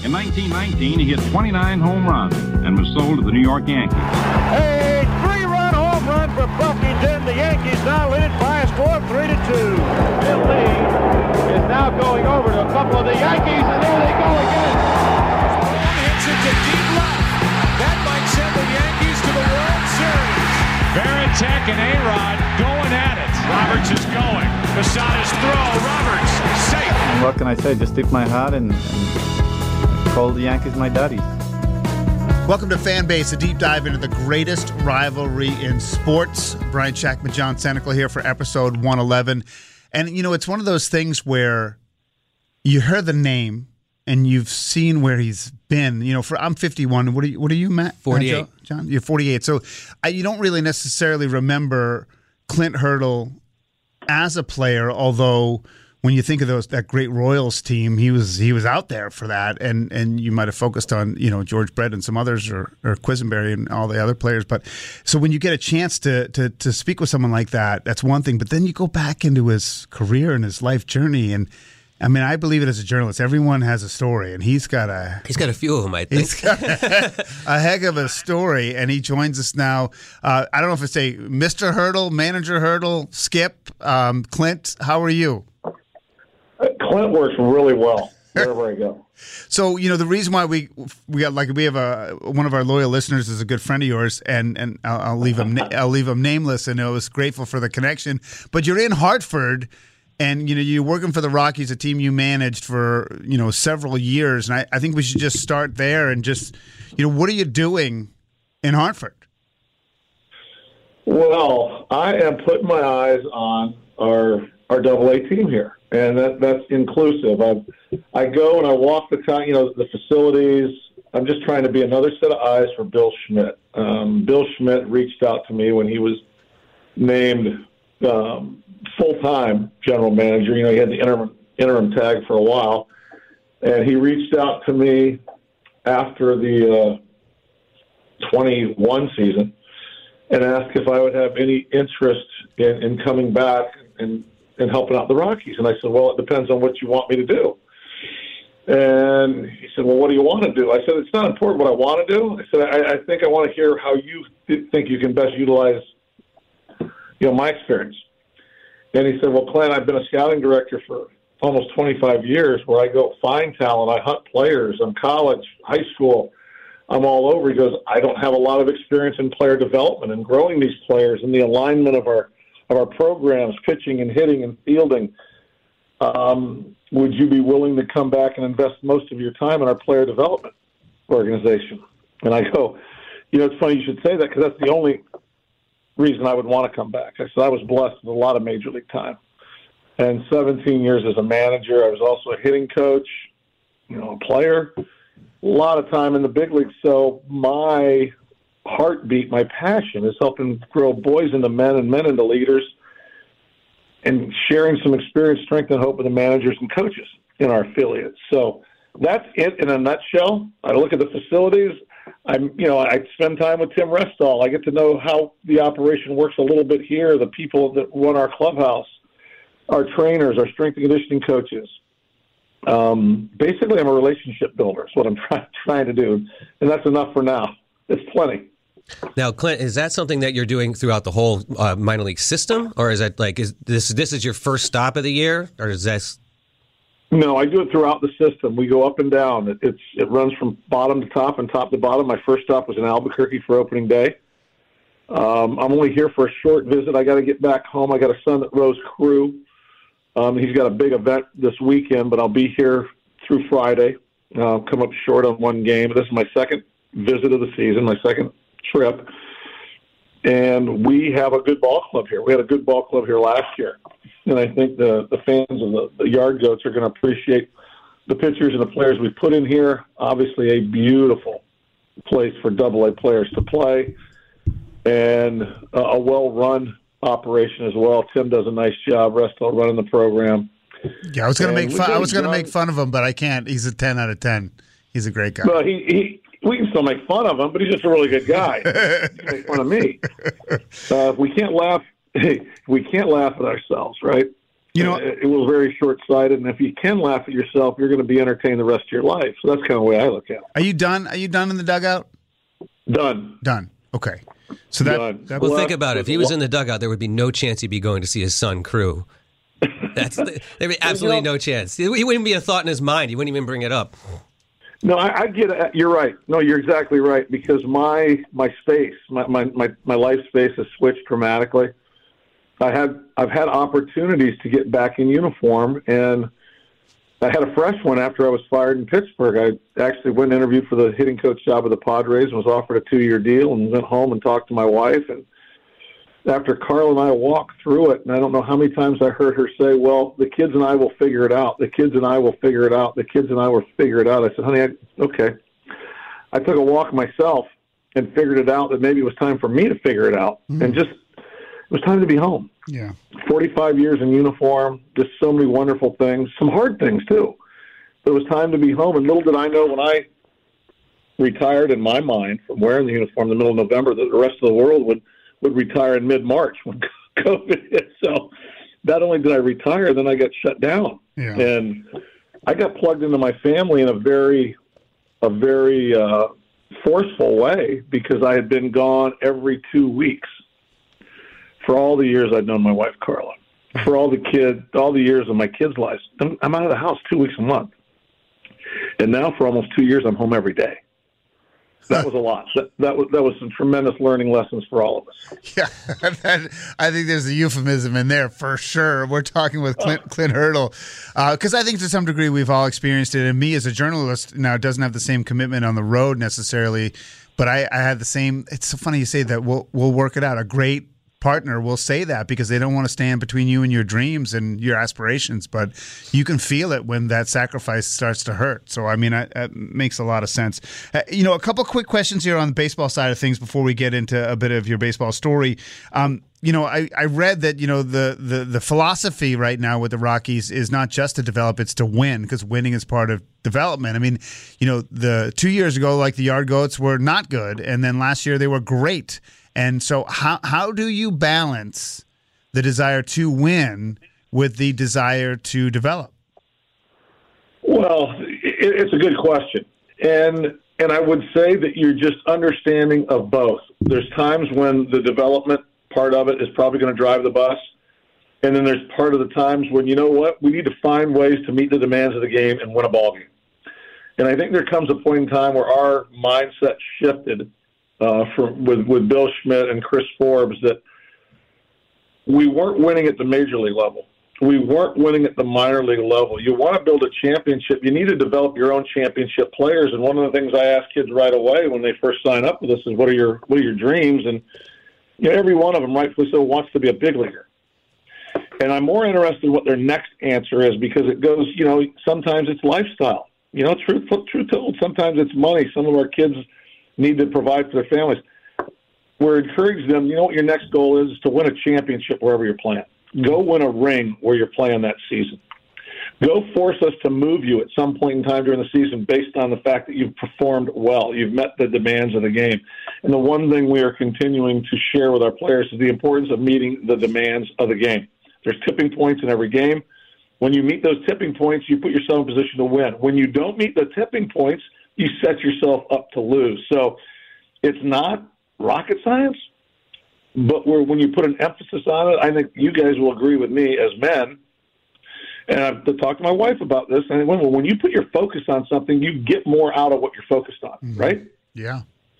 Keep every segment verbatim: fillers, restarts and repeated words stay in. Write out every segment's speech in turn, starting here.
In nineteen nineteen, he hit twenty-nine home runs and was sold to the New York Yankees. A three-run home run for Buffington. The Yankees now lead it by a score of three to two. Bill Lee is now going over to a couple of the Yankees, and there they go again. One hits it to deep left. That might send the Yankees to the World Series. Varitek and A-Rod going at it. Roberts is going. Posada's throw. Roberts safe. What can I say? Just tip my hat and, and call the Yankees my daddies. Welcome to Fanbase, a deep dive into the greatest rivalry in sports. Brian Shackman, John Senecal here for episode one eleven. And, you know, it's one of those things where you heard the name and you've seen where he's been. You know, for I'm fifty-one. What are you, what are you Matt? forty-eight. John? You're forty-eight. So I, you don't really necessarily remember Clint Hurdle as a player, although when you think of those that great Royals team, he was he was out there for that, and and you might have focused on, you know, George Brett and some others, or, or Quisenberry and all the other players. But so when you get a chance to to to speak with someone like that, that's one thing. But then you go back into his career and his life journey, and I mean, I believe it as a journalist. Everyone has a story, and he's got a he's got a few of them. I think he's got a, a heck of a story, and he joins us now. Uh, I don't know if it's a Mister Hurdle, Manager Hurdle, Skip, um, Clint. How are you? Clint works really well wherever I go. So, you know, the reason why we we got like we have a one of our loyal listeners is a good friend of yours, and and I'll, I'll leave him I'll leave him nameless, and I was grateful for the connection. But you're in Hartford, and you know you're working for the Rockies, a team you managed for you know several years, and I, I think we should just start there and just you know what are you doing in Hartford? Well, I am putting my eyes on our our Double A team here. And that, that's inclusive. I I go and I walk the town, you know, the facilities. I'm just trying to be another set of eyes for Bill Schmidt. Um, Bill Schmidt reached out to me when he was named um, full-time general manager. You know, he had the interim interim tag for a while, and he reached out to me after the uh, twenty-one season and asked if I would have any interest in, in coming back and. and helping out the Rockies. And I said, well, it depends on what you want me to do. And he said, well, what do you want to do? I said, it's not important what I want to do. I said, I, I think I want to hear how you th- think you can best utilize, you know, my experience. And he said, well, Clint, I've been a scouting director for almost twenty-five years where I go find talent. I hunt players. I'm college, high school. I'm all over. He goes, I don't have a lot of experience in player development and growing these players and the alignment of our of our programs, pitching and hitting and fielding. Um, would you be willing to come back and invest most of your time in our player development organization? And I go, you know, it's funny you should say that because that's the only reason I would want to come back. I said I was blessed with a lot of major league time. And seventeen years as a manager. I was also a hitting coach, you know, a player, a lot of time in the big leagues. So my heartbeat, my passion is helping grow boys into men and men into leaders and sharing some experience, strength, and hope with the managers and coaches in our affiliates. So that's it in a nutshell. I look at the facilities. I'm, you know, I spend time with Tim Restall. I get to know how the operation works a little bit here, the people that run our clubhouse, our trainers, our strength and conditioning coaches. Um, basically, I'm a relationship builder is what I'm try- trying to do, and that's enough for now. It's plenty. Now, Clint, is that something that you're doing throughout the whole uh, minor league system, or is that like is this this is your first stop of the year, or is this? No, I do it throughout the system. We go up and down. It, it's it runs from bottom to top and top to bottom. My first stop was in Albuquerque for opening day. Um, I'm only here for a short visit. I got to get back home. I got a son that rows crew. Um, he's got a big event this weekend, but I'll be here through Friday. Uh, come up short on one game. This is my second visit of the season, my second trip, and we have a good ball club here. We had a good ball club here last year, and I think the, the fans of the, the Yard Goats are going to appreciate the pitchers and the players we put in here. Obviously, a beautiful place for Double A players to play, and a, a well-run operation as well. Tim does a nice job, Resto, running the program. Yeah, I was going to make fun. I was going to John, make fun of him, but I can't. He's a ten out of ten. He's a great guy. Well, he. he We can still make fun of him, but he's just a really good guy. He can make fun of me. Uh, we can't laugh. We can't laugh at ourselves, right? You know, it, it was very short-sighted, and if you can laugh at yourself, you're going to be entertained the rest of your life. So that's kind of the way I look at it. Are you done? Are you done in the dugout? Done. Done. Okay. So that, Done. that Well, Well, think about it. If he was in the dugout, there would be no chance he'd be going to see his son Crew. That's there'd be absolutely You know, no chance. He wouldn't be a thought in his mind. He wouldn't even bring it up. No, I, I get it. You're right. No, you're exactly right, because my my space, my, my, my, my life space has switched dramatically. I had I've had opportunities to get back in uniform, and I had a fresh one after I was fired in Pittsburgh. I actually went and interviewed for the hitting coach job of the Padres and was offered a two-year deal, and went home and talked to my wife. And after Carl and I walked through it, and I don't know how many times I heard her say, well, the kids and I will figure it out. The kids and I will figure it out. The kids and I will figure it out. I said, honey, I, okay. I took a walk myself and figured it out that maybe it was time for me to figure it out. Mm-hmm. And just, it was time to be home. Yeah. forty-five years in uniform, just so many wonderful things, some hard things too. But it was time to be home. And little did I know when I retired in my mind from wearing the uniform in the middle of November that the rest of the world would would retire in mid-March when COVID hit. So not only did I retire, then I got shut down. Yeah. And I got plugged into my family in a very, a very uh, forceful way, because I had been gone every two weeks for all the years I'd known my wife, Carla. For all the kids, all the years of my kids' lives. I'm, I'm out of the house two weeks a month. And now for almost two years, I'm home every day. That was a lot. That, that was that was some tremendous learning lessons for all of us. Yeah, that, I think there's a euphemism in there for sure. We're talking with Clint, Clint Hurdle, because uh, I think to some degree we've all experienced it. And me as a journalist now doesn't have the same commitment on the road necessarily, but I, I had the same. It's so funny you say that. We'll we'll work it out. A great partner will say that because they don't want to stand between you and your dreams and your aspirations, but you can feel it when that sacrifice starts to hurt. So, I mean, that makes a lot of sense. Uh, you know, a couple quick questions here on the baseball side of things before we get into a bit of your baseball story. Um, you know, I, I read that, you know, the, the, the philosophy right now with the Rockies is not just to develop, it's to win, because winning is part of development. I mean, you know, the two years ago, like the Yard Goats were not good, and then last year they were great. And so how how do you balance the desire to win with the desire to develop? Well, it, it's a good question. And and I would say that you're just understanding of both. There's times when the development part of it is probably going to drive the bus. And then there's part of the times when, you know what, we need to find ways to meet the demands of the game and win a ball game. And I think there comes a point in time where our mindset shifted Uh, for, with, with Bill Schmidt and Chris Forbes, that we weren't winning at the major league level. We weren't winning at the minor league level. You want to build a championship, you need to develop your own championship players. And one of the things I ask kids right away when they first sign up with us is, what are your what are your dreams? And you know, every one of them, rightfully so, wants to be a big leaguer. And I'm more interested in what their next answer is, because it goes, you know, sometimes it's lifestyle. You know, truth, truth told, sometimes it's money. Some of our kids need to provide for their families. We're encouraging them, you know what your next goal is, is to win a championship wherever you're playing. Go win a ring where you're playing that season. Go force us to move you at some point in time during the season based on the fact that you've performed well. You've met the demands of the game. And the one thing we are continuing to share with our players is the importance of meeting the demands of the game. There's tipping points in every game. When you meet those tipping points, you put yourself in a position to win. When you don't meet the tipping points, you set yourself up to lose. So it's not rocket science, but we're, when you put an emphasis on it, I think you guys will agree with me as men. And I've talked to my wife about this. And well, when you put your focus on something, you get more out of what you're focused on, mm-hmm. right? Yeah.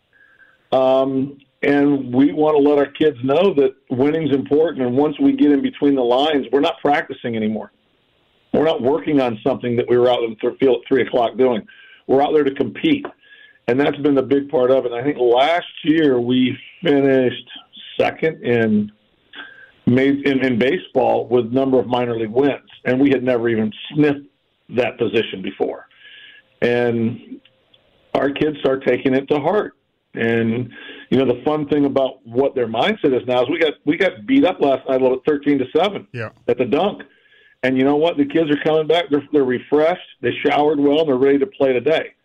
Um, and we want to let our kids know that winning's important. And once we get in between the lines, we're not practicing anymore. We're not working on something that we were out in the field at three o'clock doing. We're out there to compete, and that's been the big part of it. I think last year we finished second in made in, in baseball with number of minor league wins, and we had never even sniffed that position before. And our kids start taking it to heart. And you know, the fun thing about what their mindset is now is we got we got beat up last night a little bit, thirteen to seven yeah. at the dunk. And you know what? The kids are coming back. They're, they're refreshed. They showered well, and they're ready to play today.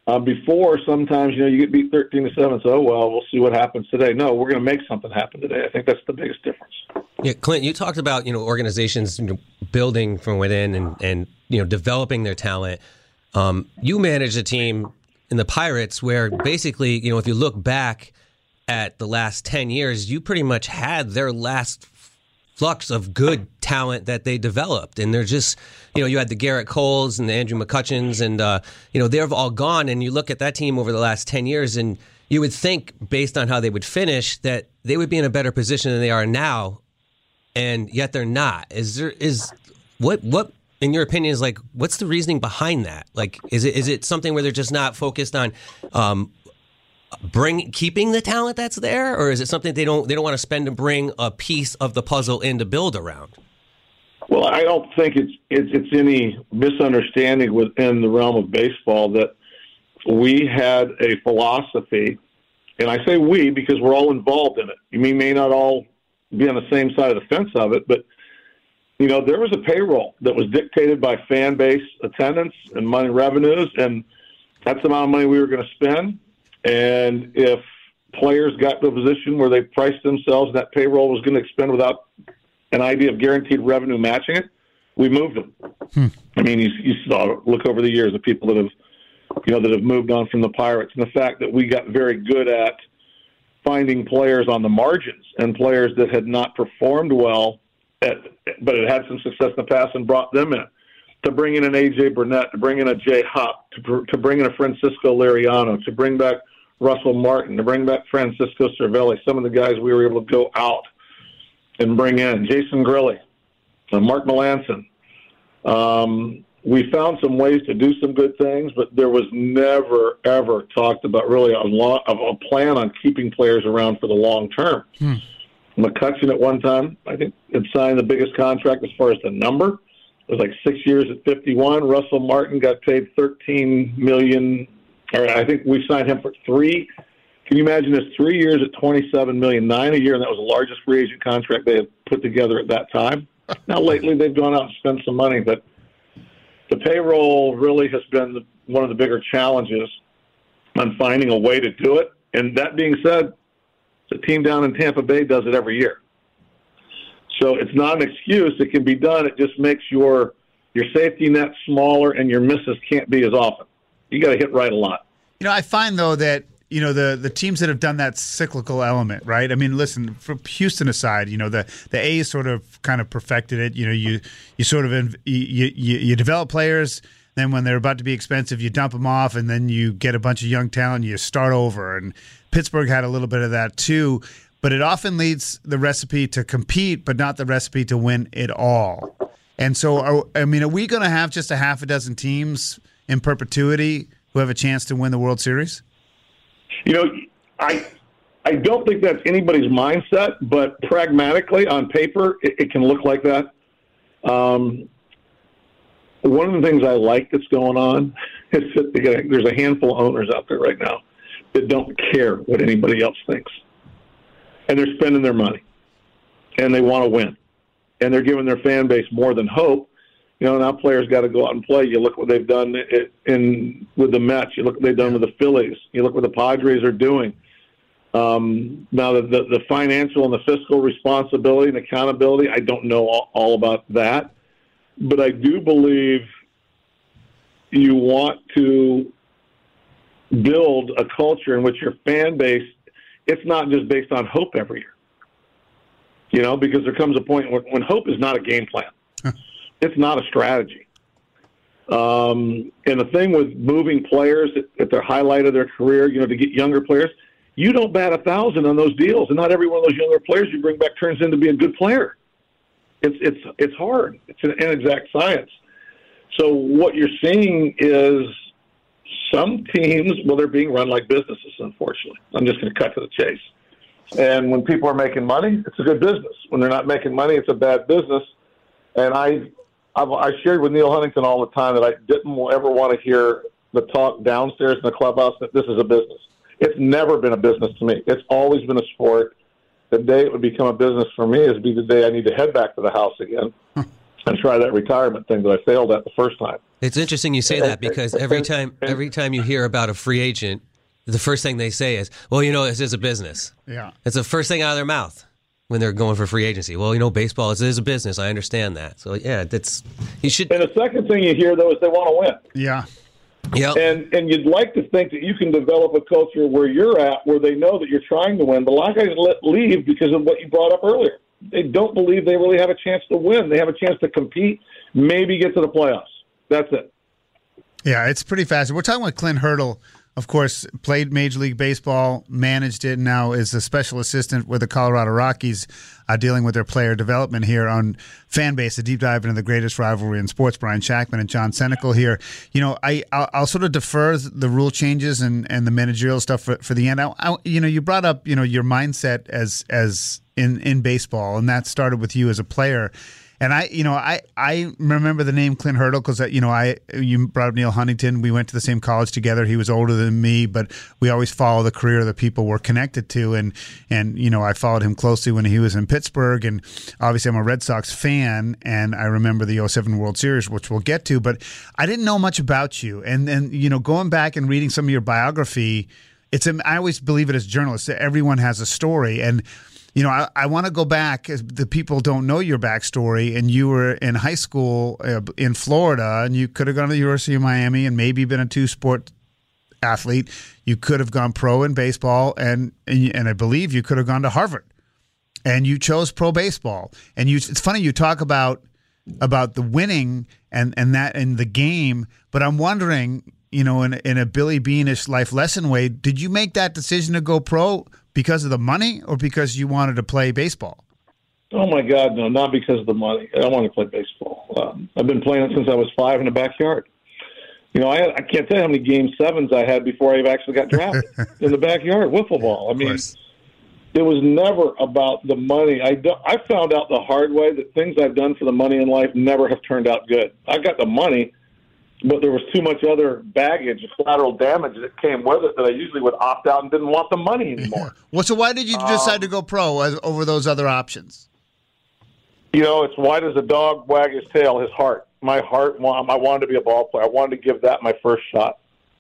Uh, before, sometimes, you know, you get beat thirteen to seven, so, oh, well, we'll see what happens today. No, we're going to make something happen today. I think that's the biggest difference. Yeah, Clint, you talked about, you know, organizations, you know, building from within and, and, you know, developing their talent. Um, you manage a team in the Pirates where basically, you know, if you look back at the last ten years, you pretty much had their last flux of good talent that they developed. And they're just, you know, you had the Garrett Coles and the Andrew McCutchens and, uh, you know, they've all gone. And you look at that team over the last ten years and you would think, based on how they would finish, that they would be in a better position than they are now. And yet they're not. Is there, is, what, what, in your opinion, is like, what's the reasoning behind that? Like, is it, is it something where they're just not focused on, um, bring keeping the talent that's there, or is it something they don't they don't want to spend and bring a piece of the puzzle in to build around? Well, I don't think it's it's, it's any misunderstanding within the realm of baseball that we had a philosophy, and I say we because we're all involved in it. You may may not all be on the same side of the fence of it, but you know there was a payroll that was dictated by fan base attendance and money revenues, and that's the amount of money we were going to spend. And if players got to a position where they priced themselves and that payroll was going to expend without an idea of guaranteed revenue matching it, we moved them. Hmm. I mean, you, you saw, look over the years of people that have, you know, that have moved on from the Pirates, and the fact that we got very good at finding players on the margins and players that had not performed well, at, but had had some success in the past and brought them in. To bring in an A J Burnett, to bring in a Jay Hupp, to, to bring in a Francisco Liriano, to bring back Russell Martin, to bring back Francisco Cervelli, some of the guys we were able to go out and bring in, Jason Grilli, uh, Mark Melanson. Um, we found some ways to do some good things, but there was never, ever talked about really a, lot of a plan on keeping players around for the long term. Hmm. McCutchen at one time, I think, had signed the biggest contract as far as the number. It was like six years at fifty-one. Russell Martin got paid thirteen million dollars, or I think we signed him for three. Can you imagine this? Three years at twenty-seven million dollars, nine a year, and that was the largest free agent contract they had put together at that time. Now, lately, they've gone out and spent some money, but the payroll really has been the, one of the bigger challenges on finding a way to do it. And that being said, the team down in Tampa Bay does it every year. So it's not an excuse. It can be done. It just makes your your safety net smaller and your misses can't be as often. You got to hit right a lot. You know, I find, though, that, you know, the, the teams that have done that cyclical element, right? I mean, listen, from Houston aside, you know, the, the A's sort of kind of perfected it. You know, you you sort of you, you, you develop players, then when they're about to be expensive, you dump them off, and then you get a bunch of young talent and you start over. And Pittsburgh had a little bit of that, too. But it often leads the recipe to compete, but not the recipe to win it all. And so, are, I mean, are we going to have just a half a dozen teams in perpetuity who have a chance to win the World Series? You know, I I don't think that's anybody's mindset, but pragmatically, on paper, it, it can look like that. Um, one of the things I like that's going on is that they got, there's a handful of owners out there right now that don't care what anybody else thinks. And they're spending their money, and they want to win, and they're giving their fan base more than hope. You know, now players got to go out and play. You look what they've done in with the Mets. You look what they've done with the Phillies. You look what the Padres are doing. Um, now, the, the the financial and the fiscal responsibility and accountability, I don't know all, all about that, but I do believe you want to build a culture in which your fan base, it's not just based on hope every year, you know, because there comes a point when, when hope is not a game plan. It's not a strategy. Um, and the thing with moving players at, at their highlight of their career, you know, to get younger players, you don't bat a thousand on those deals, and not every one of those younger players you bring back turns into be a good player. It's it's it's hard. It's an inexact science. So what you're seeing is some teams, well, they're being run like businesses, unfortunately. I'm just going to cut to the chase. And when people are making money, it's a good business. When they're not making money, it's a bad business. And I, I've, I shared with Neil Huntington all the time that I didn't ever want to hear the talk downstairs in the clubhouse that this is a business. It's never been a business to me. It's always been a sport. The day it would become a business for me is be the day I need to head back to the house again. and try that retirement thing that I failed at the first time. It's interesting you say that because every time every time you hear about a free agent, the first thing they say is, well, you know, this is a business. Yeah. It's the first thing out of their mouth when they're going for free agency. Well, you know, baseball is, is a business. I understand that. So, yeah, that's you should. And the second thing you hear, though, is they want to win. Yeah. Yeah. And and you'd like to think that you can develop a culture where you're at, where they know that you're trying to win. But a lot of guys let leave because of what you brought up earlier. They don't believe they really have a chance to win. They have a chance to compete, maybe get to the playoffs. That's it. Yeah, it's pretty fascinating. We're talking with Clint Hurdle. Of course, played Major League Baseball, managed it, and now is a special assistant with the Colorado Rockies, uh, dealing with their player development here on Fanbase, a deep dive into the greatest rivalry in sports. Brian Shackman and John Senecal here. You know, I, I'll, I'll sort of defer the rule changes and, and the managerial stuff for, for the end. I, I, you know, you brought up, you know, your mindset as as in, in baseball, and that started with you as a player. And I, you know, I, I remember the name Clint Hurdle because, you know, I you brought up Neil Huntington. We went to the same college together. He was older than me, but we always follow the career that people were connected to. And, and you know, I followed him closely when he was in Pittsburgh. And obviously I'm a Red Sox fan, and I remember the oh seven World Series, which we'll get to. But I didn't know much about you. And then, you know, going back and reading some of your biography, it's I always believe it as journalists that everyone has a story. And you know, I, I want to go back, as the people don't know your backstory, and you were in high school uh, in Florida, and you could have gone to the University of Miami and maybe been a two-sport athlete. You could have gone pro in baseball, and, and and I believe you could have gone to Harvard. And you chose pro baseball. And you it's funny you talk about about the winning and, and that in the game, but I'm wondering, you know, in, in a Billy Beane-ish life lesson way, did you make that decision to go pro because of the money or because you wanted to play baseball? Oh, my God, no, not because of the money. I want to play baseball. Um, I've been playing it since I was five in the backyard. You know, I, had, I can't tell you how many game sevens I had before I actually got drafted in the backyard, wiffle ball. I mean, it was never about the money. I, do, I found out the hard way that things I've done for the money in life never have turned out good. I got the money, but there was too much other baggage, collateral damage that came with it that I usually would opt out and didn't want the money anymore. Well, so why did you decide um, to go pro as, over those other options? You know, it's why does a dog wag his tail? His heart. My heart, I wanted to be a ball player. I wanted to give that my first shot.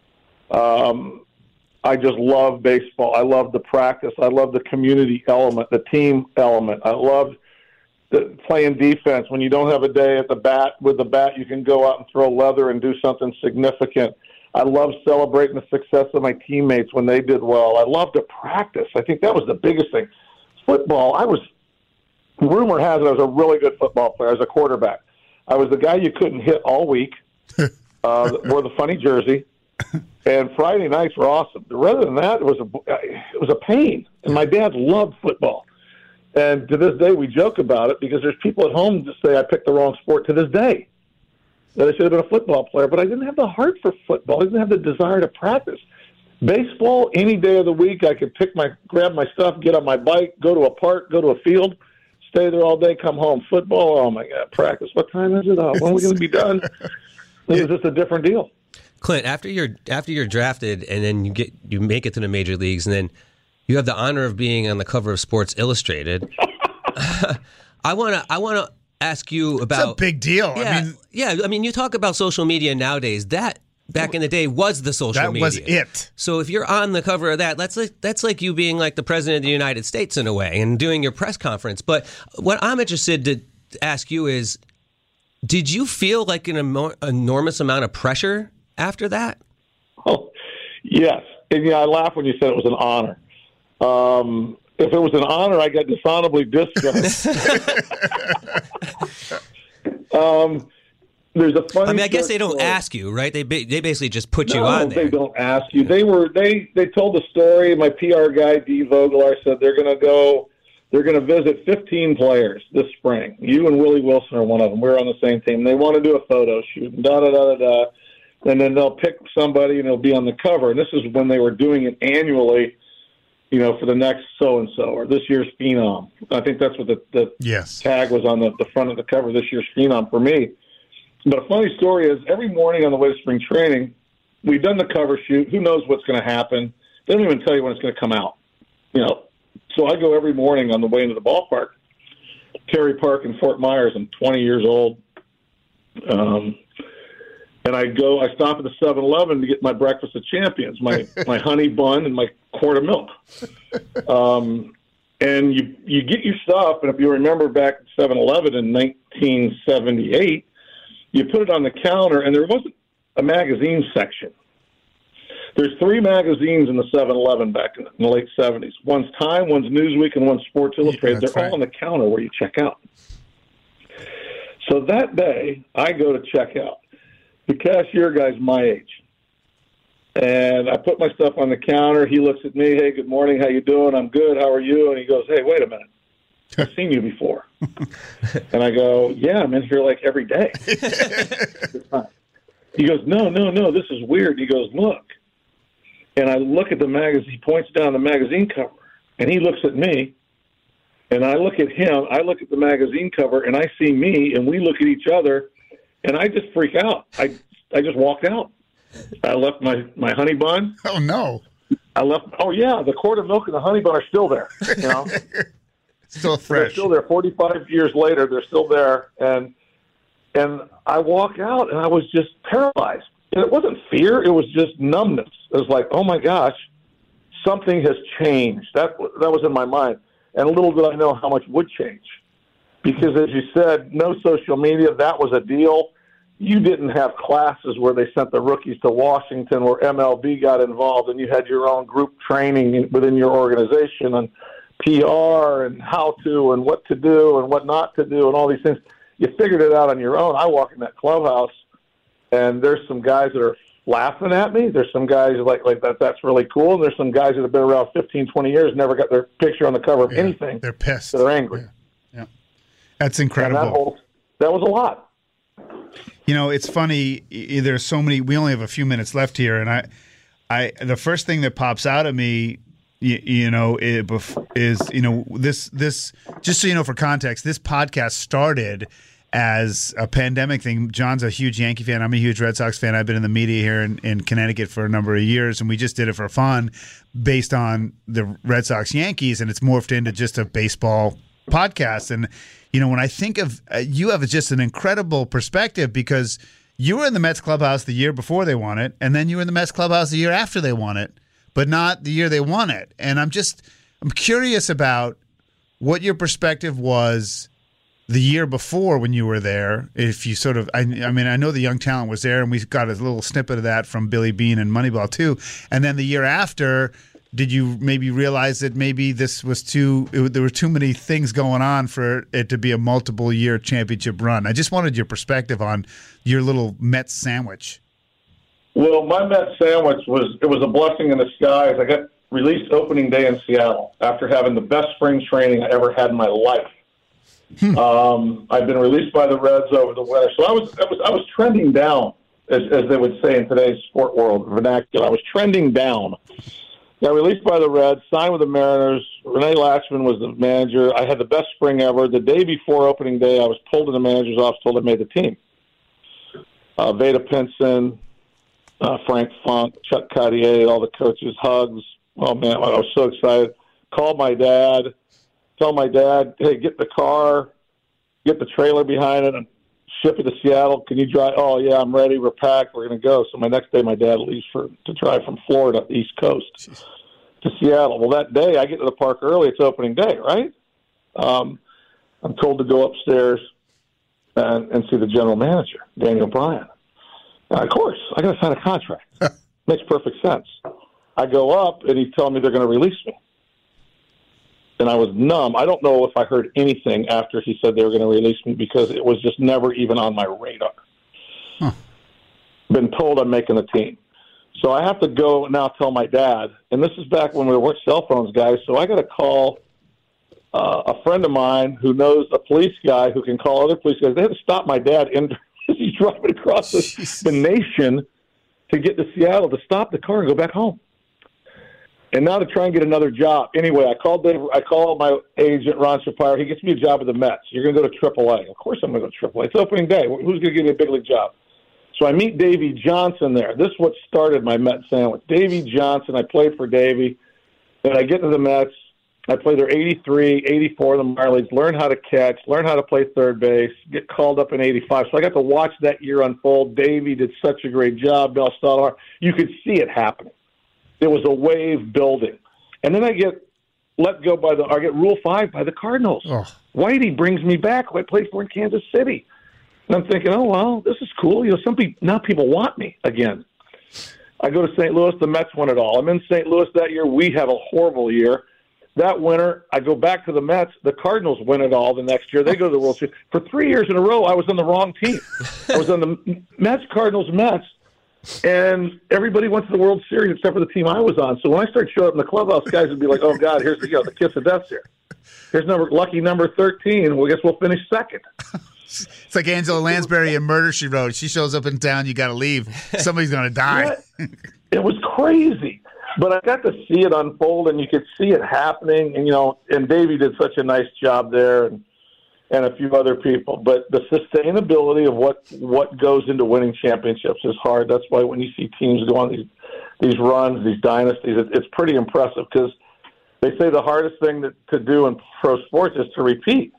Um, I just love baseball. I love the practice. I love the community element, the team element. I loved the playing defense. When you don't have a day at the bat, with the bat, you can go out and throw leather and do something significant. I love celebrating the success of my teammates when they did well. I love to practice. I think that was the biggest thing. Football, I was, rumor has it I was a really good football player. I was a quarterback. I was the guy you couldn't hit all week, uh, wore the funny jersey, and Friday nights were awesome. Rather than that, it was a, it was a pain. And my dad loved football. And to this day, we joke about it because there's people at home that say I picked the wrong sport to this day, that I should have been a football player. But I didn't have the heart for football. I didn't have the desire to practice. Baseball, any day of the week, I could pick my, grab my stuff, get on my bike, go to a park, go to a field, stay there all day, come home. Football, oh, my God, practice. What time is it? Oh, when are we going to be done? It was just a different deal. Clint, after you're after you're drafted and then you get you make it to the major leagues and then you have the honor of being on the cover of Sports Illustrated. I want to I want to ask you about It's a big deal. Yeah, I mean, yeah. I mean, you talk about social media nowadays. That back in the day was the social that media. was it. So if you're on the cover of that, that's like that's like you being like the president of the United States in a way and doing your press conference. But what I'm interested to ask you is, did you feel like an emo- enormous amount of pressure after that? Oh, yes. And yeah, I laugh when you said it was an honor. Um, if it was an honor, I got dishonorably discharged. um, there's a funny. I mean, I guess they don't story. ask you, right? They ba- they basically just put no, you on there. They don't ask you. They were they they told the story. My P R guy Dee Vogelaar said they're going to go. They're going to visit fifteen players this spring. You and Willie Wilson are one of them. We're on the same team. They want to do a photo shoot. Da da da da da. And then they'll pick somebody and it'll be on the cover. And this is when they were doing it annually. You know, for the next so-and-so or this year's Phenom. I think that's what the, the yes. tag was on the, the front of the cover, this year's Phenom for me. But a funny story is every morning on the way to spring training, we've done the cover shoot. Who knows what's going to happen? They don't even tell you when it's going to come out. You know, so I go every morning on the way into the ballpark, Terry Park in Fort Myers. I'm twenty years old, Um, and I go, I stop at the seven eleven to get my breakfast of champions, my, my honey bun and my quart of milk. Um, and you, you get your stuff. And if you remember back at seven eleven in nineteen seventy-eight, you put it on the counter and there wasn't a magazine section. There's three magazines in the seven eleven back in the late seventies. One's Time, one's Newsweek, and one's Sports Illustrated. Yeah, They're right. all on the counter where you check out. So that day, I go to check out. The cashier guy's my age. And I put my stuff on the counter. He looks at me, hey, good morning, how you doing? I'm good, how are you? And he goes, hey, wait a minute. I've seen you before. And I go, yeah, I'm in here like every day. He goes, no, no, no, this is weird. He goes, look. And I look at the magazine. He points down the magazine cover, and he looks at me, and I look at him. I look at the magazine cover, and I see me, and we look at each other, and I just freak out. I I just walked out. I left my, my honey bun. Oh, no. I left. Oh, yeah, the quart of milk and the honey bun are still there. You know, Still they're fresh. still there. forty-five years later, they're still there, and and I walk out, and I was just paralyzed. And it wasn't fear; it was just numbness. It was like, oh my gosh, something has changed. That that was in my mind, and little did I know how much would change. Because as you said, no social media. That was a deal. You didn't have classes where they sent the rookies to Washington, where M L B got involved, and you had your own group training within your organization on P R and how to and what to do and what not to do and all these things. You figured it out on your own. I walk in that clubhouse, and there's some guys that are laughing at me. There's some guys like like that. That's really cool. And there's some guys that have been around fifteen, twenty years, never got their picture on the cover of Yeah, anything. they're pissed. So they're angry. Yeah. yeah. That's And incredible. that, whole, that was a lot. You know, it's funny. y- There's so many. We only have a few minutes left here, and I, I, the first thing that pops out at me, you, you know, is, is you know this this. Just so you know, for context, this podcast started as a pandemic thing. John's a huge Yankee fan. I'm a huge Red Sox fan. I've been in the media here in, in Connecticut for a number of years, and we just did it for fun, based on the Red Sox Yankees, and it's morphed into just a baseball podcast. And you know, when I think of uh, you have just an incredible perspective, because you were in the Mets clubhouse the year before they won it, and then you were in the Mets clubhouse the year after they won it, but not the year they won it. And I'm just I'm curious about what your perspective was the year before when you were there. If you sort of, I, I mean, I know the young talent was there, and we got a little snippet of that from Billy Beane and Moneyball too. And then the year after, did you maybe realize that maybe this was too, it, there were too many things going on for it to be a multiple year championship run? I just wanted your perspective on your little Mets sandwich. Well, my Mets sandwich was, it was a blessing in disguise. I got released opening day in Seattle after having the best spring training I ever had in my life. um, I've been released by the Reds over the winter. So I was, I was, I was trending down, as, as they would say in today's sport world vernacular. I was trending down. Got released by the Reds, signed with the Mariners. Renee Latchman was the manager. I had the best spring ever. The day before opening day, I was pulled in the manager's office, told I made the team. Uh, Veda Pinson, uh, Frank Funk, Chuck Cartier, all the coaches, hugs. Oh, man, I was so excited. Called my dad, tell my dad, hey, get the car, get the trailer behind it, and ship it to Seattle. Can you drive? Oh, yeah, I'm ready. We're packed. We're going to go. So my next day, my dad leaves for to drive from Florida up the East Coast Jeez. to Seattle. Well, that day, I get to the park early. It's opening day, right? Um, I'm told to go upstairs and, and see the general manager, Daniel Bryan. Now, of course, I got to sign a contract. Makes perfect sense. I go up, and he's telling me they're going to release me. And I was numb. I don't know if I heard anything after he said they were going to release me, because it was just never even on my radar. Huh. Been told I'm making the team. So I have to go now tell my dad. And this is back when we weren't cell phones, guys. So I got to call uh, a friend of mine who knows a police guy who can call other police guys. They had to stop my dad in he's driving across the, the nation to get to Seattle, to stop the car and go back home. And now to try and get another job. Anyway, I called Dave, I called my agent, Ron Shapiro. He gets me a job with the Mets. You're going to go to triple A. Of course I'm going to go to triple A. It's opening day. Who's going to give me a big league job? So I meet Davey Johnson there. This is what started my Mets sandwich. Davey Johnson, I played for Davey. And I get to the Mets, I played there eighty-three, eighty-four in the minor leagues, learned how to catch, learned how to play third base, get called up in eighty-five. So I got to watch that year unfold. Davey did such a great job. Mel Stottlemyre. You could see it happening. There was a wave building. And then I get let go by the, I get Rule five by the Cardinals. Oh. Whitey brings me back who I played for in Kansas City. And I'm thinking, oh, well, this is cool. You know, some people, now people want me again. I go to Saint Louis. The Mets won it all. I'm in Saint Louis that year. We have a horrible year. That winter, I go back to the Mets. The Cardinals win it all the next year. They go to the World Series. For three years in a row, I was on the wrong team. I was on the Mets, Cardinals, Mets, and everybody went to the World Series except for the team I was on. So when I started showing up in the clubhouse, guys would be like, oh, God, here's the, you know, the kiss of death here. Here's number lucky number thirteen. Well, I guess we'll finish second. It's like Angela Lansbury in Murder, She Wrote. She shows up in town, you got to leave. Somebody's going to die. Yeah, it was crazy. But I got to see it unfold, and you could see it happening. And, you know, and Davey did such a nice job there, and, and a few other people. But the sustainability of what, what goes into winning championships is hard. That's why when you see teams go on these, these runs, these dynasties, it, it's pretty impressive because they say the hardest thing that, to do in pro sports is to repeat.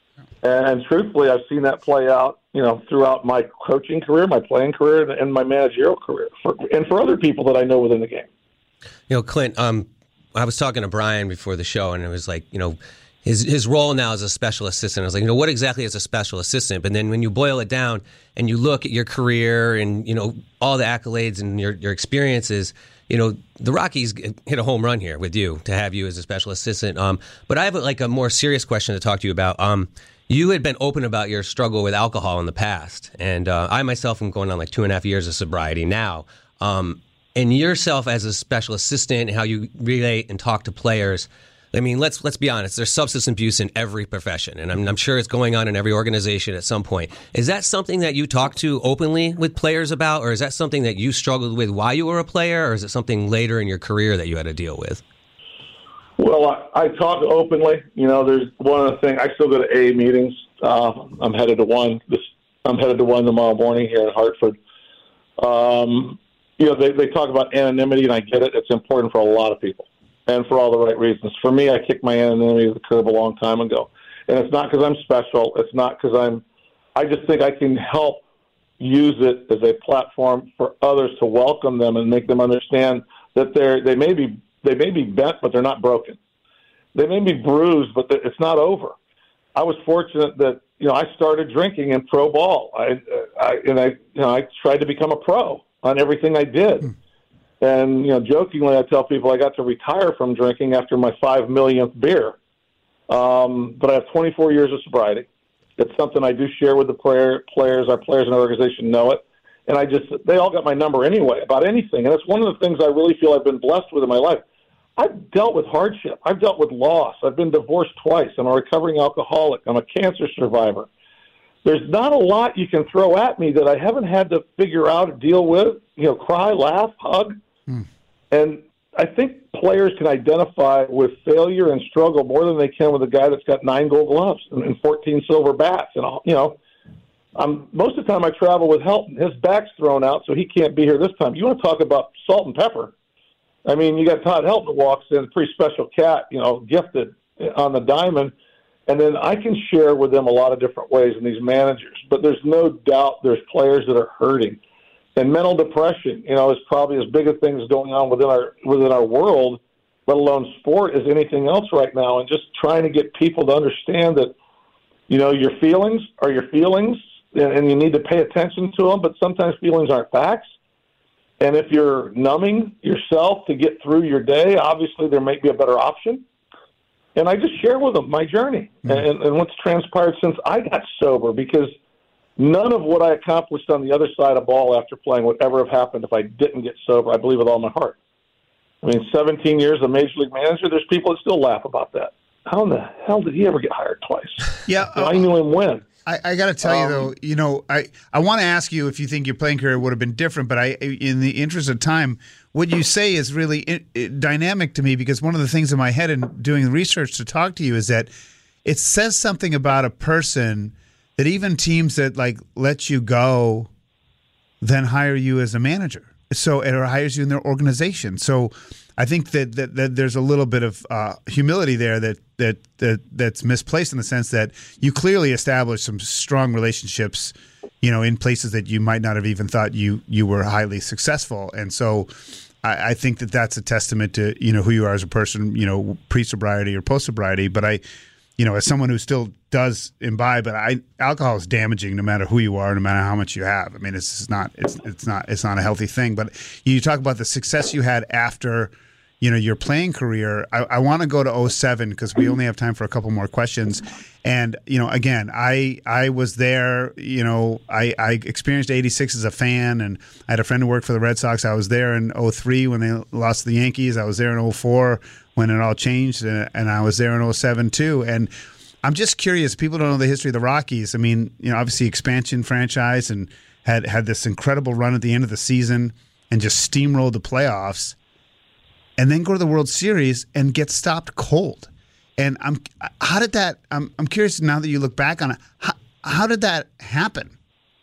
And truthfully, I've seen that play out, you know, throughout my coaching career, my playing career, and my managerial career, for, and for other people that I know within the game. You know, Clint, um, I was talking to Brian before the show, and it was like, you know, his his role now as a special assistant. I was like, you know, what exactly is a special assistant? But then when you boil it down and you look at your career and, you know, all the accolades and your, your experiences, you know, the Rockies hit a home run here with you to have you as a special assistant. Um, but I have like a more serious question to talk to you about. Um, you had been open about your struggle with alcohol in the past, and uh, I myself am going on like two and a half years of sobriety now. Um, and yourself as a special assistant and how you relate and talk to players. I mean, let's let's be honest. There's substance abuse in every profession, and I'm, I'm sure it's going on in every organization at some point. Is that something that you talk to openly with players about, or is that something that you struggled with while you were a player, or is it something later in your career that you had to deal with? Well, I, I talk openly. You know, there's one of the things. I still go to A A meetings. Uh, I'm headed to one. This, I'm headed to one tomorrow morning here in Hartford. Um, you know, they, they talk about anonymity, and I get it. It's important for a lot of people, and for all the right reasons. For me, I kicked my anonymity to the curb a long time ago, and it's not because I'm special. It's not because I'm. I just think I can help use it as a platform for others to welcome them and make them understand that they're they may be they may be bent, but they're not broken. They may be bruised, but it's not over. I was fortunate that you know I started drinking in pro ball. I, I and I you know I tried to become a pro on everything I did. Mm. And, you know, jokingly, I tell people I got to retire from drinking after my five millionth beer. Um, but I have twenty-four years of sobriety. It's something I do share with the player, players. Our players in our organization know it. And I just, they all got my number anyway about anything. And it's one of the things I really feel I've been blessed with in my life. I've dealt with hardship. I've dealt with loss. I've been divorced twice. I'm a recovering alcoholic. I'm a cancer survivor. There's not a lot you can throw at me that I haven't had to figure out or deal with, you know, cry, laugh, hug. Hmm. And I think players can identify with failure and struggle more than they can with a guy that's got nine gold gloves and fourteen silver bats. And, all, you know, I'm, most of the time I travel with Helton. His back's thrown out, so he can't be here this time. You want to talk about salt and pepper. I mean, you got Todd Helton who walks in, a pretty special cat, you know, gifted on the diamond. And then I can share with them a lot of different ways in these managers. But there's no doubt there's players that are hurting. And mental depression, you know, is probably as big a thing as going on within our within our world, let alone sport, as anything else right now. And just trying to get people to understand that, you know, your feelings are your feelings, and you need to pay attention to them. But sometimes feelings aren't facts. And if you're numbing yourself to get through your day, obviously there may be a better option. And I just share with them my journey mm-hmm. and, and what's transpired since I got sober, because none of what I accomplished on the other side of ball after playing would ever have happened if I didn't get sober. I believe with all my heart. I mean, seventeen years of major league manager, there's people that still laugh about that. How in the hell did he ever get hired twice? Yeah, you know, I knew him when. I, I got to tell um, you, though, you know, I, I want to ask you if you think your playing career would have been different, but I, in the interest of time, what you say is really it, it, dynamic to me, because one of the things in my head in doing the research to talk to you is that it says something about a person that even teams that, like, let you go then hire you as a manager. So, or hires you in their organization. So I think that, that, that there's a little bit of uh, humility there that, that that that's misplaced in the sense that you clearly established some strong relationships, you know, in places that you might not have even thought you you were highly successful. And so I, I think that that's a testament to, you know, who you are as a person, you know, pre-sobriety or post-sobriety. But I, you know, as someone who still does imbibe, but I alcohol is damaging no matter who you are, no matter how much you have. I mean, it's just not it's it's not it's not a healthy thing. But you talk about the success you had after, you know, your playing career. I, I want to go to oh seven because we only have time for a couple more questions. And, you know, again, I I was there, you know, I, I experienced eighty-six as a fan, and I had a friend who worked for the Red Sox. I was there in oh three when they lost to the Yankees. I was there in oh four when it all changed, and, and I was there in oh seven too. And I'm just curious, people don't know the history of the Rockies. I mean, you know, obviously expansion franchise and had, had this incredible run at the end of the season and just steamrolled the playoffs, and then go to the World Series and get stopped cold. And I'm, how did that? I'm, I'm curious now that you look back on it. How, how did that happen?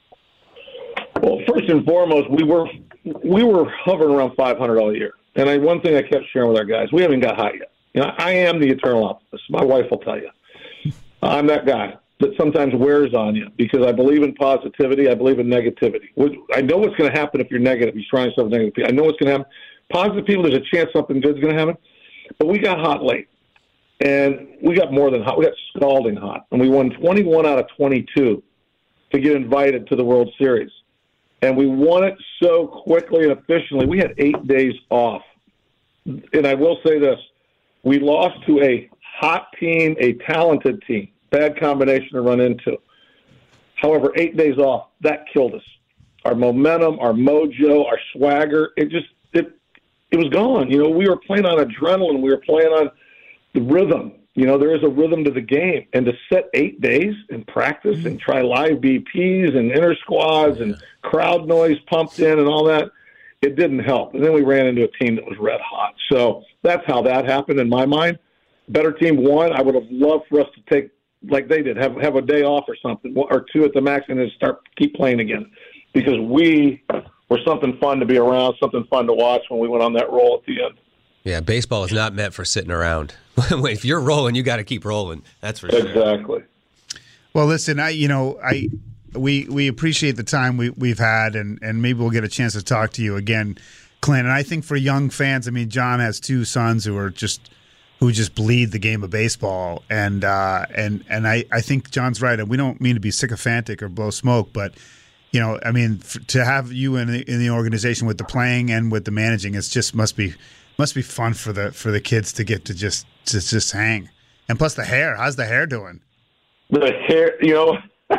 Well, first and foremost, we were we were hovering around five hundred all year. And I, one thing I kept sharing with our guys, we haven't got hot yet. You know, I am the eternal optimist. My wife will tell you. I'm that guy that sometimes wears on you because I believe in positivity. I believe in negativity. I know what's going to happen if you're negative. You're trying yourself negative. I know what's going to happen. Positive people, there's a chance something good's going to happen. But we got hot late. And we got more than hot. We got scalding hot. And we won twenty-one out of twenty-two to get invited to the World Series. And we won it so quickly and efficiently. We had eight days off. And I will say this. We lost to a hot team, a talented team. Bad combination to run into. However, eight days off, that killed us. Our momentum, our mojo, our swagger, it just, it, it was gone. You know, we were playing on adrenaline. We were playing on the rhythm. You know, there is a rhythm to the game. And to set eight days in practice mm-hmm. and try live B Ps and inter squads and crowd noise pumped in and all that, it didn't help. And then we ran into a team that was red hot. So that's how that happened in my mind. Better team won. I would have loved for us to take, like they did, have have a day off or something, or two at the max, and then start keep playing again. Because we were something fun to be around, something fun to watch when we went on that roll at the end. Yeah, baseball is not meant for sitting around. If you're rolling, you got to keep rolling. That's for sure. Exactly. Well, listen, I you know I we we appreciate the time we we've had, and and maybe we'll get a chance to talk to you again, Clint. And I think for young fans, I mean, John has two sons who are just who just bleed the game of baseball, and uh, and and I I think John's right, and we don't mean to be sycophantic or blow smoke, but. You know, I mean, f- to have you in the, in the organization with the playing and with the managing, it's just must be must be fun for the for the kids to get to just to just hang. And plus the hair, how's the hair doing? The hair, you know,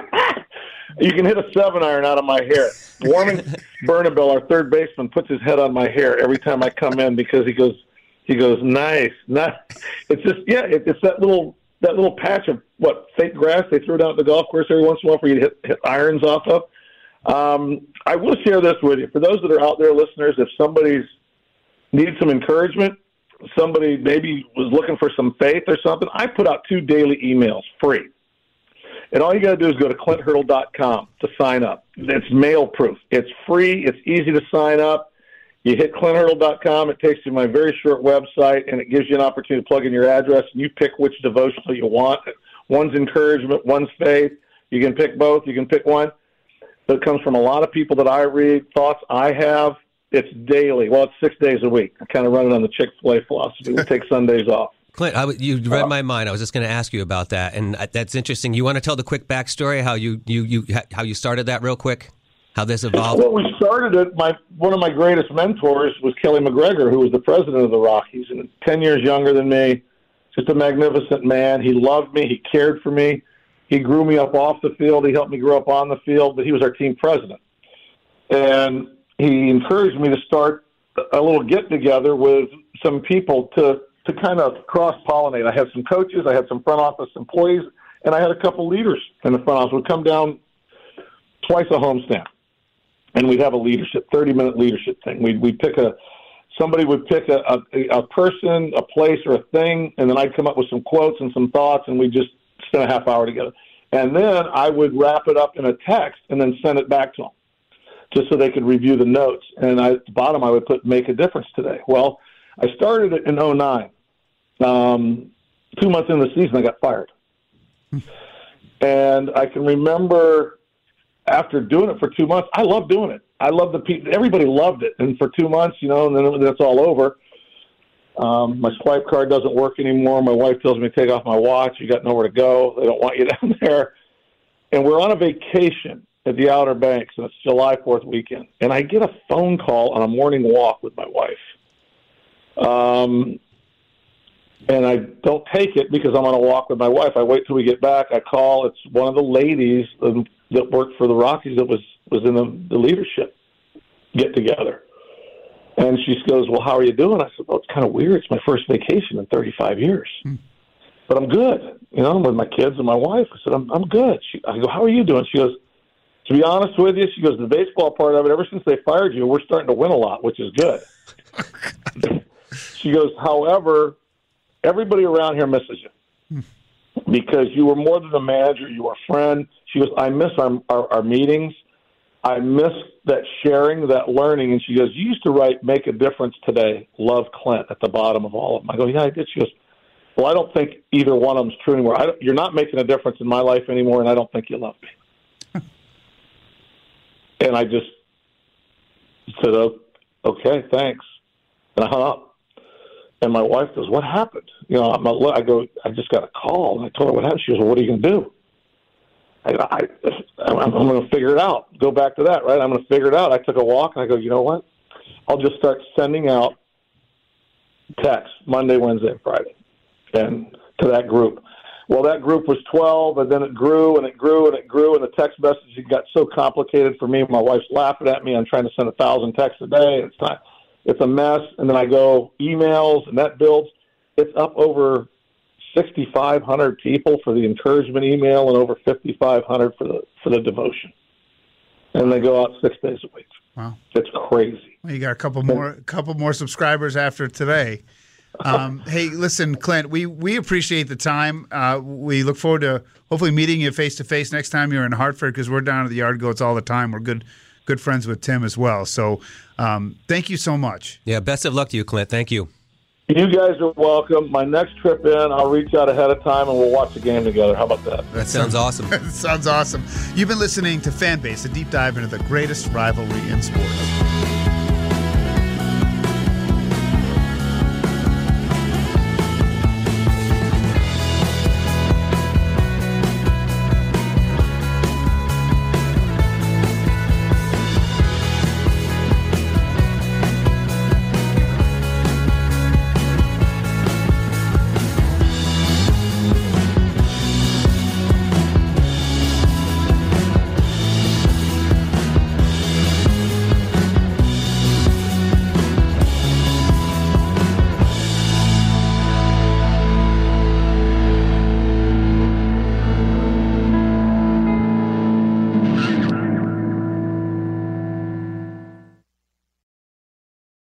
you can hit a seven iron out of my hair. Warming Bernabel, our third baseman, puts his head on my hair every time I come in because he goes, he goes, nice, nice. It's just yeah, it, it's that little that little patch of what fake grass they throw down at the golf course every once in a while for you to hit, hit irons off of. Um, I will share this with you. For those that are out there, listeners, if somebody's needs some encouragement, somebody maybe was looking for some faith or something, I put out two daily emails free. And all you got to do is go to clint hurdle dot com to sign up. It's mail proof. It's free. It's easy to sign up. You hit clint hurdle dot com. It takes you to my very short website, and it gives you an opportunity to plug in your address, and you pick which devotional you want. One's encouragement, one's faith. You can pick both. You can pick one. It comes from a lot of people that I read, thoughts I have. It's daily. Well, it's six days a week. I kind of run it on the Chick-fil-A philosophy. We take Sundays off. Clint, I, you read uh, my mind. I was just going to ask you about that, and that's interesting. You want to tell the quick backstory, how you, you, you how you started that real quick, how this evolved? Well, we started it. My one of my greatest mentors was Kelly McGregor, who was the president of the Rockies, and ten years younger than me. Just a magnificent man. He loved me. He cared for me. He grew me up off the field. He helped me grow up on the field, but he was our team president. And he encouraged me to start a little get-together with some people to, to kind of cross-pollinate. I had some coaches, I had some front office employees, and I had a couple leaders in the front office. We'd come down twice a homestand, and we'd have a leadership, thirty-minute leadership thing. We'd, we'd pick a somebody would pick a, a, a person, a place, or a thing, and then I'd come up with some quotes and some thoughts, and we'd just spend a half hour together. And then I would wrap it up in a text and then send it back to them just so they could review the notes. And I, at the bottom, I would put, make a difference today. Well, I started it in oh nine. Um, two months into the season, I got fired. And I can remember after doing it for two months, I loved doing it. I loved the people. Everybody loved it. And for two months, you know, and then that's all over. Um, my swipe card doesn't work anymore. My wife tells me to take off my watch. You got nowhere to go. They don't want you down there. And we're on a vacation at the Outer Banks, and it's July fourth weekend. And I get a phone call on a morning walk with my wife. Um, and I don't take it because I'm on a walk with my wife. I wait till we get back. I call. It's one of the ladies that worked for the Rockies that was, was in the, the leadership get-together. And she goes, well, how are you doing? I said, well, it's kind of weird. It's my first vacation in thirty-five years. Hmm. But I'm good. You know, I'm with my kids and my wife. I said, I'm, I'm good. She, I go, how are you doing? She goes, to be honest with you, she goes, the baseball part of it, ever since they fired you, we're starting to win a lot, which is good. She goes, however, everybody around here misses you because you were more than a manager. You were a friend. She goes, I miss our, our, our meetings. I miss that sharing, that learning. And she goes, you used to write, make a difference today. Love, Clint, at the bottom of all of them. I go, yeah, I did. She goes, well, I don't think either one of them's true anymore. I don't, you're not making a difference in my life anymore, and I don't think you love me. And I just said, oh, okay, thanks. And I hung up. And my wife goes, what happened? You know, I'm a, I go, I just got a call. And I told her what happened. She goes, well, what are you going to do? I, I, I'm, I'm going to figure it out. Go back to that, right? I'm going to figure it out. I took a walk, and I go, you know what? I'll just start sending out texts Monday, Wednesday, and Friday, and to that group. Well, that group was twelve, and then it grew, and it grew, and it grew, and the text messaging got so complicated for me. My wife's laughing at me. I'm trying to send a thousand texts a day. It's time. It's a mess. And then I go emails, and that builds. It's up over sixty-five hundred people for the encouragement email and over fifty-five hundred for the for the devotion. And they go out six days a week. Wow. It's crazy. Well, you got a couple more a couple more subscribers after today. Um, hey, listen, Clint, we, we appreciate the time. Uh, we look forward to hopefully meeting you face-to-face next time you're in Hartford because we're down at the Yard Goats all the time. We're good good friends with Tim as well. So um, thank you so much. Yeah, best of luck to you, Clint. Thank you. You guys are welcome. My next trip in, I'll reach out ahead of time and we'll watch the game together. How about that? That sounds awesome. That sounds awesome. You've been listening to Fanbase, a deep dive into the greatest rivalry in sports.